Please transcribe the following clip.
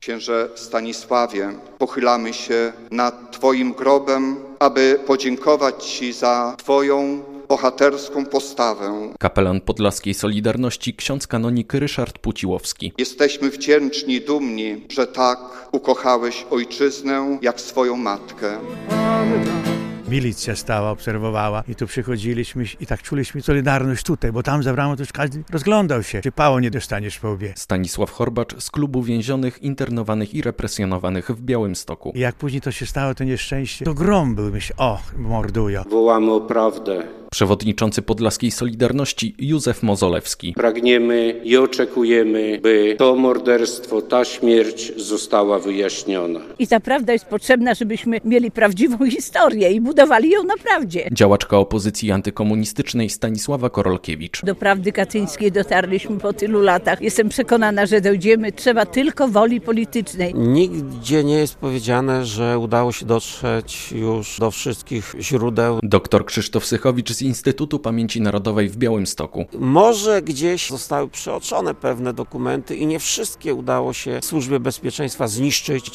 Księże Stanisławie, pochylamy się nad Twoim grobem, aby podziękować Ci za Twoją bohaterską postawę. Kapelan podlaskiej Solidarności ksiądz kanonik Ryszard Puciłowski. Jesteśmy wdzięczni, dumni, że tak ukochałeś ojczyznę jak swoją matkę. Milicja stała, obserwowała i tu przychodziliśmy i tak czuliśmy solidarność tutaj, bo tam za bramą to już każdy rozglądał się, czy pało nie dostaniesz po łbie. Stanisław Horbacz z klubu więzionych, internowanych i represjonowanych w Białymstoku. I jak później to się stało, to nieszczęście, to grom był, myślę, mordują. Wołamy o prawdę. Przewodniczący podlaskiej Solidarności Józef Mozolewski. Pragniemy i oczekujemy, by to morderstwo, ta śmierć została wyjaśniona. I ta prawda jest potrzebna, żebyśmy mieli prawdziwą historię i budowali ją na prawdzie. Działaczka opozycji antykomunistycznej Stanisława Korolkiewicz. Do prawdy katyńskiej dotarliśmy po tylu latach. Jestem przekonana, że dojdziemy. Trzeba tylko woli politycznej. Nigdzie nie jest powiedziane, że udało się dotrzeć już do wszystkich źródeł. Dr Krzysztof Sychowicz z Instytutu Pamięci Narodowej w Białymstoku. Może gdzieś zostały przeoczone pewne dokumenty i nie wszystkie udało się Służbie Bezpieczeństwa zniszczyć.